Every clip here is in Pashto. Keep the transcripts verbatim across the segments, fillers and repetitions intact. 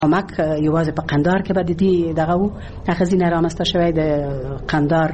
خامک یوازې په قندهار کې به د دې دغه وو اخزینه رامسته شوی د قندهار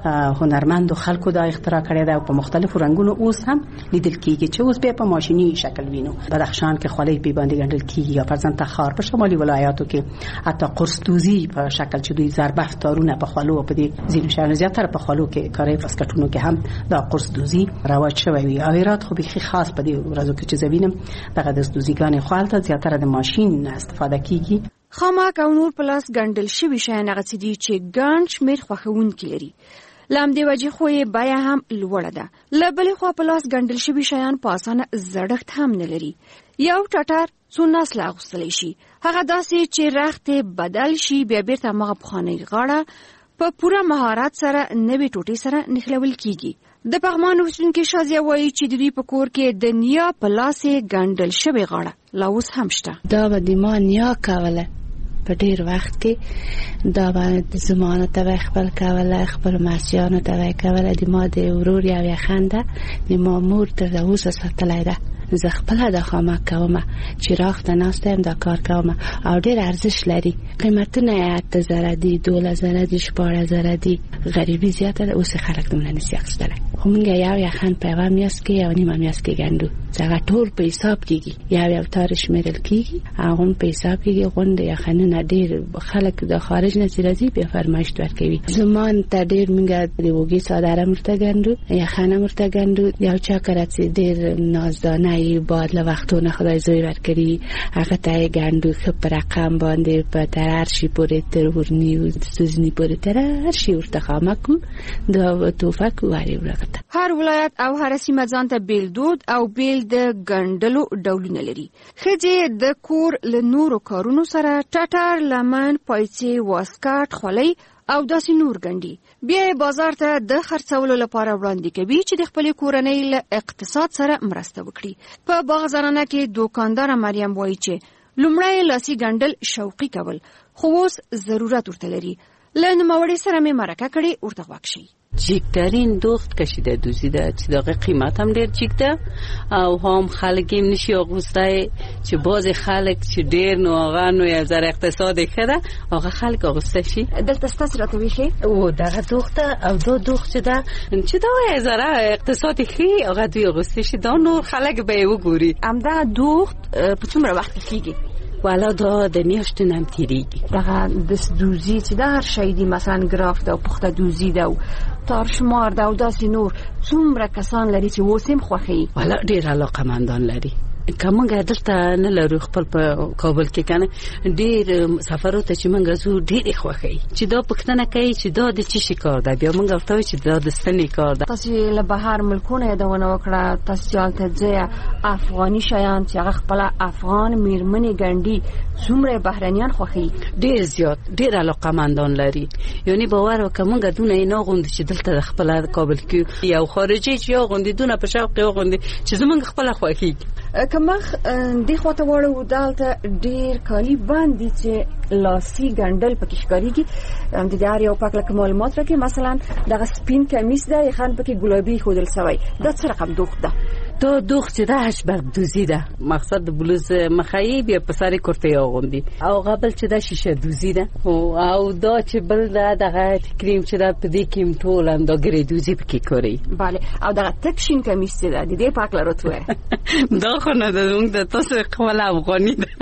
هنرمندو خلکو دا اختراع کړی دی او په مختلفو رنګونو اوس هم لیدل کیږي چې اوس بیا په ماشیني شکل وینو. بدخشان کې خولۍ په باندې ګنډل کیږي یا فرزند تخار په شمالي ولایاتو کې حتی قرصدوزی په شکل چې دوی زربفت تارونه په خولو په دې ځینو شهرونو زیاتره په خولو کې کاري فسکټونو کې هم دا قرصدوزی رواج شوی وي. او هرات خو به خاص په دې ورځو کې چې زوینم دغه د دوزیګان خپلته زیاتره د ماشین استفاده کیږي. خامک او نور پلاس ګنډل شوی شیان هغه څه دي چې ګڼ شمېر خوښونکي لري. لام دی وجه خو یې بیا هم لوړه ده. له بلې خوا پلاس ګنډل شوي شیان په اسانه زړښت هم نه لري. یو ټټر څو نسله اغوستلی شي، هغه داسې چې رخت بدل شي بیا بیرته همغه پخوانۍ غاړه په پوره مهارت سره نوې ټوټې سره نښلول کیږي. د پغمان اوسیدونکي شازیه وایي چې د دوی په کور کې د نیا په لاس یې ګنډل شوې غاړه لا اوس هم شته. دا به د ما نیا کوله په ډیر وخت کې، دا باندې زمانه ته خپل کوله، خپل مرچیانو ته کوله. د ما د ورور یو یخنده د ما مور تر اوسه ساتلای ده. زه خپل د خامک کوم چې راخته ناستم دا کار کوم او ډیر ارزش لري. قیمتونه اته زره دي، دوله زره دي، شپاره زره دي. غریبی زیاته ده، اوس خلک دومره نسی اخیستله. خو موږ یو یخن په یوه میاشت کې یو نیمه میاشت کې ګنډو. هغه ټول په حساب کېږي، یو یو تار شمېرل کېږي، هغه هم په حساب کېږي. غونډې یخنونه ډېر خلک د خارج نه چې راځي بیا فرمایشت ورکوي. زمان ته ډېر موږ د وږي څادره ورته ګنډو، یخنه ورته ګنډو. یو چا کله چې ډېر نازدانه یې باد له وختونه خدای زوی ورکړي هغه ته یې ګنډو. ښه په رقم باندې په تر هر شي پورې تر ورني و سوزني پورې تر هر شي ورته خامک و دا توفک واري ورغته. هر ولایت او هر سیمه ځان ته بیل دود او بیل د ګنډلو ډولونه لري. ښځې د کور له نورو کارونو سره ټټر، لمن، پایڅې، واسکټ، خولۍ او داسې نور ګنډي. بیا یې بازار ته د خرڅولو لپاره وړاندې کوي چې د خپلې کورنۍ له اقتصاد سره مرسته وکړي. په باغ زنانه کې دوکانداره مریم وایي چې لومړی لاسي ګنډل شوقي کول، خو اوس ضرورت ورته لري. له نوموړې سره مې مرکه کړې، ورته غوږ شئ. جیکترین دوخت کشیده دوزیده چې داغه قیمت هم ډیر جیک ده او هم خلک هم نشي اغوسته چې باز خلک چې ډیر نو هغه نو یو ذره اقتصاد کړه هغه خلک اغوسته شي. دلته ستاسو راته ویشي او دغه دوخت او دو دوخت ده چې دا یو ذره اقتصاد خي هغه دوی اغوسته شي دا نور خلک به وګوري. همدا دوخت په څومره وخت کېږي؟ والا دا د میاشتو نم تیریږي. دغه د دوزی چې د هر شی دی، مثلا ګراف ده او پخته دوزی ده او تار شمار ده او داسې نور، څومره کسان لري چې اوسم خوښي؟ والا ډیر علاقه مندان لري. کومه دلته نه لرو خپل په کابل کې کنه ډیر سفرو ته چې موږ زو ډیر خوښي چې دا پښتنه کوي چې دا د چی شي کار ده. بیا موږ ورته چې دا د سنې کار ده. تاسو له بهر ملکونه یادونه وکړه، تاسو ته ځای افغاني شیان چې هغه خپل افغان میرمنې ګنډي، څومره بهرنیان خوښي؟ ډیر زیات، ډیر علاقه مندان لري. یعنی باور وکړه موږ دونه نه غوند چې دلته خپل کابل کې یو خارجي چې غوندې دونه په شوق غوندې چې زمونږ خپل خوښي. کمخ دی خواته وړو دالته ډیر کالی باندې چې لاسي ګنډل پکې ښکاریږي. د دې اړ یو پاک لکه معلومات راکې، مثلا دغه سپین کمیس ده یخن پکې ګلابي خودل سوی، دا څه رقم دوخت ده؟ دا دوخت چې ده هشبر دوزی ده، مقصد د بلوز مخایی بیا په سر کرته اغوندي او قبل چې ده شیشه دوزی ده او دا چې بل ده دغه کریم چې ده په دې کې ټول هم دا ګری دوزی پکې کوي. bale او دغه تک شین کمیس چې ده د دې پاک لروتوه دا خو نه ده موږ د تاسو خپل افغاني ده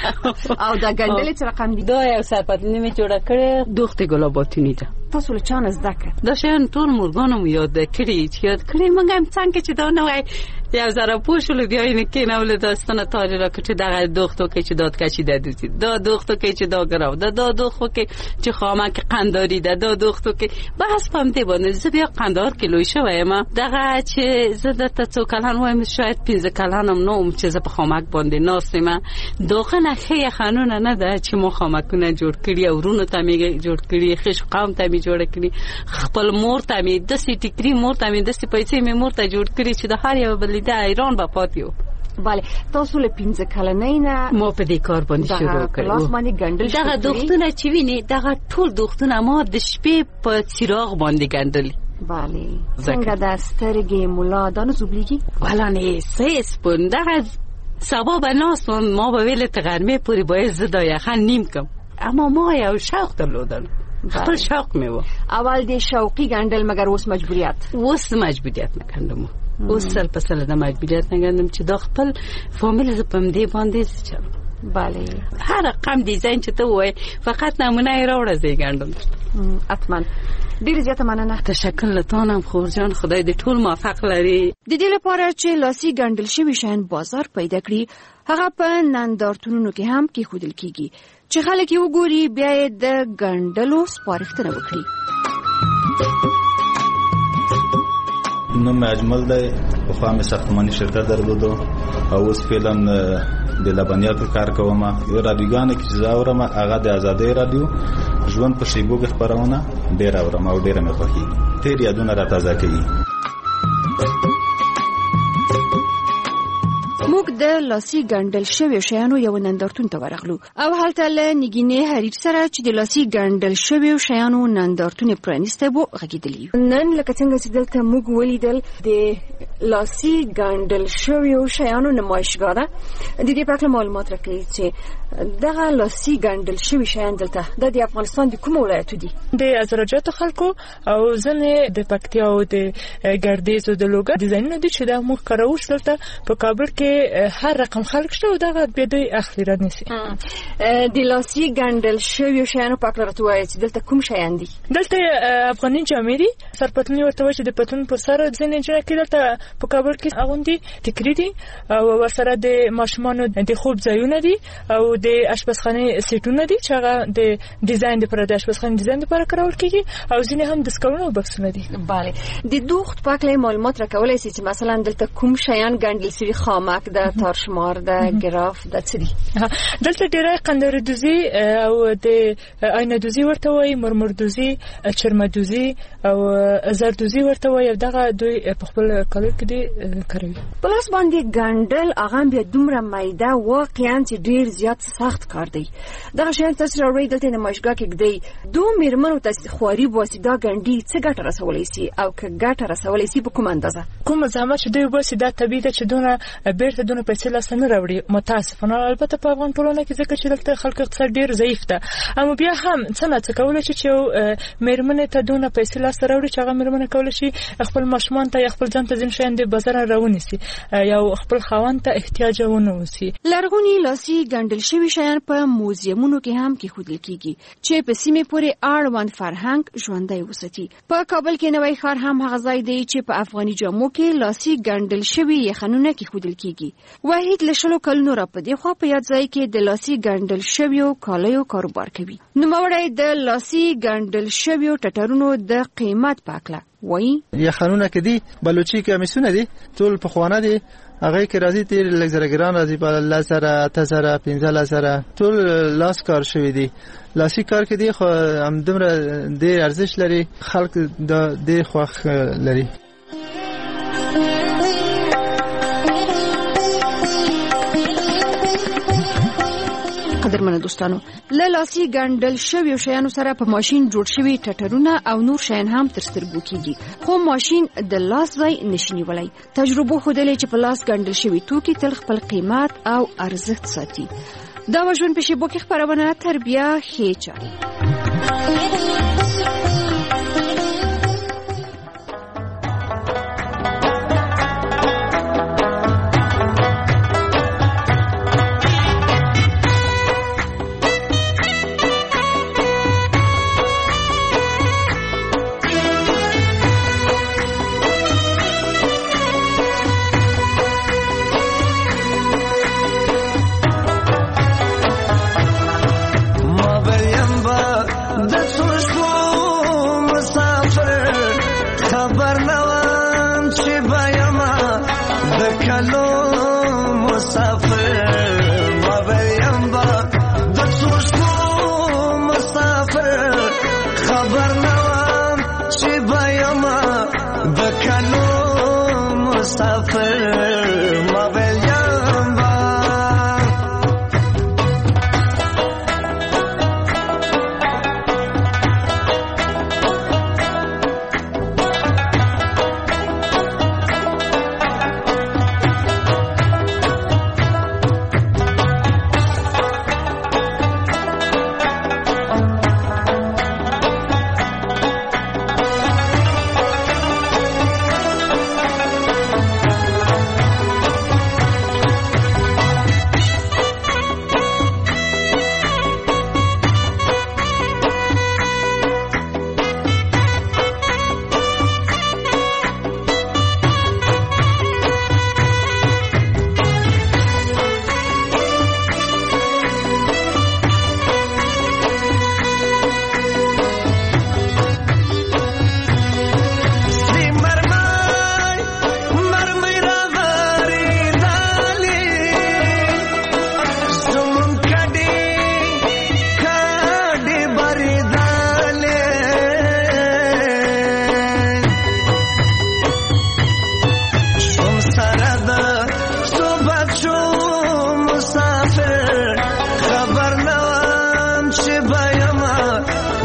او دا ګنډلې چې رقم دي دا یو سرپتنی می جوړه کړې دوخت ګلاباتونی ده. تاسو له چانه زده کړه؟ دا شین ټول مورګانو یاد کړی چې یاد کړی موږ هم څنګه چې دا نه وای یو زره پوښول بیا یې کې نه ول داستانه تاج را کړی دغه دوختو کې چې داد کشي ده دوزی دا دوختو کې چې دا ګراو دا دا دوختو کې چې خامک قنداری ده دا دوختو کې بحث پم دی باندې زه بیا قندار کې لوي شوم دغه چې زه د تاسو کلان وایم شاید پنځه کلانم نوم چې زه په خامک باندې ناسم دوغه نه خې قانون نه ده چې مو خامکونه جوړ کړی او ورونو ته می جوړ کړی خش قوم ته می جوړ کړی خپل مور ته می د سې ټیکری مور ته می د سې پیسې می مور ته جوړ کړی چې د هر یو بل د ایران په پاتیو. bale تاسو له پنځه کلنۍ نه مو په دې کار باندې شروع کړو. لاس باندې ګنډل دغه دوختونه چې ویني دغه ټول دوختونه ما د شپې په چراغ باندې ګنډل. bale څنګه د سترګې مولا دانو زوبليږي؟ ولا نه سېس پوند دغه سبا به ناس ما به ویل تغرمه پوری باید زده یخن نیم کم، اما ما یو شوق درلودن، خپل شوق میو. اول دی شوقی گندل مگر اوس مجبوریت؟ اوس مجبوریت نکندم، اوس سل په سل د مجبوریت نکندم چې دا خپل فامیل ز پم دی باندې چل. بله، هر رقم دیزاین چې ته وای فقط نمونه یې راوړه زی ګندم. اتمن ډیر زیاته مننه. تشکر لتانم خور جان، خدای دې ټول موفق لري. د دې لپاره چې لاسي ګندل شوی شین بازار پیدا کړي، هغه په نندارتونونو کې هم کې خودل کیږي چې خلک یې وګوري، بیا د ګندلو سپارښتنه وکړي. نوم اجمل دی، په خوا مې ساختماني شرکت درلودو او اوس فعلا د لبنیاتو کار کوم. یو رادیوګانې کې چې زه اورم هغه د ازادۍ رادیو ژوند په شیبو کې خپرونه ډېره اورم او ډېره مې خوښېږي، تېر یادونه راتازه کوي. موږ د لاسي ګندل شویو شیانو یو نندارتون ته ورغلو او هلته له نګینې حریر سره چې د لاسي ګندل شویو شیانو نندارتون پرانیستی و غږېدلي. نن لکه څنګه چې دلته موږ ولیدل د لاسي ګندل شویو شیانو نمایشګاه ده. د دې په اړه معلومات راکړئ چې دغه لاسي ګندل شوي شیان دلته د افغانستان د کومو ولایتو دي؟ د ازرجاتو خلکو او ځنې د پکتیا او د ګردیزو د لوګر ډیزاینونه دي چې دا موږ کاروو. دلته په کابل کې هر رقم خلک شته او دغه بیا دوی اخلي رانیسي. د لاسي ګندل شویو شیانو په اړه راته ووایئ چې دلته کوم شیان دي؟ دلته افغاني جامې دي، سرپتلونې ورته وایي چې د پتلون پر سر ځینې جنکې دلته په کابل کې اغوندي، ټیکري دي او ورسره د ماشومانو د خوب ځایونه دي او د اشپزخانه سیټونه دي چې هغه د ډیزاین لپاره د اشپزخانه ډیزاین لپاره کارول کیږي او ځینې هم د سکرونو بکسونه دي. bale د دوخت په اړه معلومات راکولای شي چې مثلا دلته کوم شیان ګندل شوي، خامک ده، تارشمار ده، ګراف ده، څه دي؟ دلته ډیره قندر دوزی او د آینه دوزی ورته وایي، مرمر دوزی، چرمه دوزی او زر دوزی ورته وایي. دغه دوی په خپل کالو کې دي کوي. پلاس باندې ګندل هغه بیا دومره میده واقعا چې ډیر زیات سخت کار دی. دغه شیان تاسو راوړئ دلته نمایشګاه کې ږدئ. دو میرمنو ته خواري باسي دا ګنډي څه ګټه رسولی سي او که ګټه رسولی سي په کومه اندازه؟ کوم زحمت چې دوی باسي دا طبیعي ده چې دونه بیرته دونه پیسې لاسته نه راوړي. متاسفانه البته په افغان ټولنه کې ځکه چې دلته خلک اقتصاد ډیر ضعیف ده، اما بیا هم څه نه څه کولی شي چې یو میرمنې ته دونه پیسې لاسته راوړي چې هغه میرمنې کولی شي خپل ماشومان ته یا خپل ځان ته ځینې شیان د بازار راونیسي یا خپل خاوند ته احتیاج ونه وسي. لرغوني لاسي ګندل شوي شیان په موزیمونو کې هم کېښودل کیږي چې په سیمې پورې اړوند فرهنګ ژوندی وساتي. په کابل کې نوی ښار هم هغه ځای دی چې په افغاني جامو کې لاسي ګندل شوي یخنونه کېښودل کیږي. وحید له شلو کلونو را په دې خوا په یاد ځای کې د لاسي ګندل شویو کالیو کاروبار کوي. نوموړی د لاسي ګندل شویو ټټرونو د قیمت په اړه وایي. یخنونه کې دي، بلوچي کمیسونه دي، ټول پخوانه دي. هغه کې راځي تیر لږ زره ګران راځي په الله سره اته سره پنځه لا سره ټول لاس کار شوی دي. لاسي کار کې دي خو هم دومره ډېر ارزښت لري، خلک دا ډېر خوښ لري. قدرمنو دوستانو، له لاسي ګندل شویو شیانو سره په ماشین جوړ شوي ټټرونه او نور شیان هم تر سترګو کیږي، خو ماشین د لاس ځای نشي نیولی. تجربو ښودلې چې په لاس ګندل شوي توکي تل خپل قیمت او ارزښت ساتي. دا و ژوند په شیبو کې خپرونه تربیه ښې چارې. ما بیم با د څو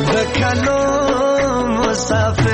د کلو مسافر